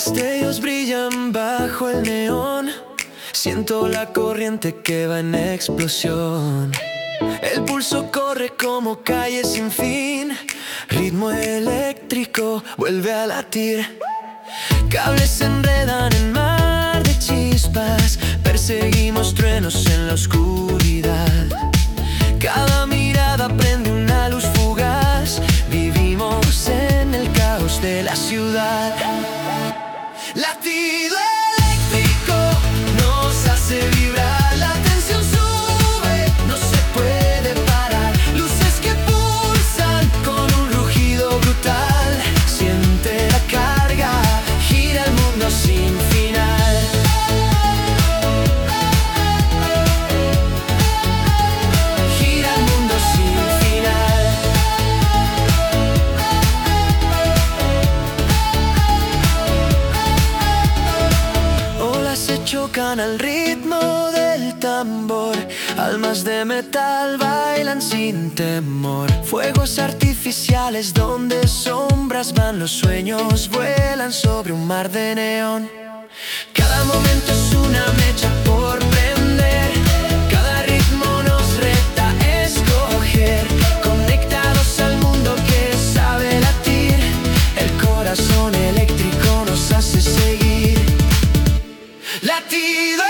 Destellos brillan bajo el neón. Siento la corriente que va en explosión. El pulso corre como calle sin fin. Ritmo eléctrico vuelve a latir. Cables se enredan en mar de chispas. Perseguimos truenos en la oscuridad. Cada mirada prende una luz fugaz. Vivimos en el caos de la ciudad. Latido eléctrico nos hace vibrar. La tensión sube, no se puede parar. Luces que pulsan con un rugido brutal. Siente la carga, gira el mundo sin final. Gira el mundo sin final. Olas se chocan al ritmo del tambor. Almas de metal bailan sin temor. Fuegos artificiales donde sombras van. Los sueños vuelan sobre un mar de neón. Cada momento es una mecha por prender. Cada ritmo nos reta a escoger. Conectados al mundo que sabe latir. El corazón eléctrico nos hace seguir. Latido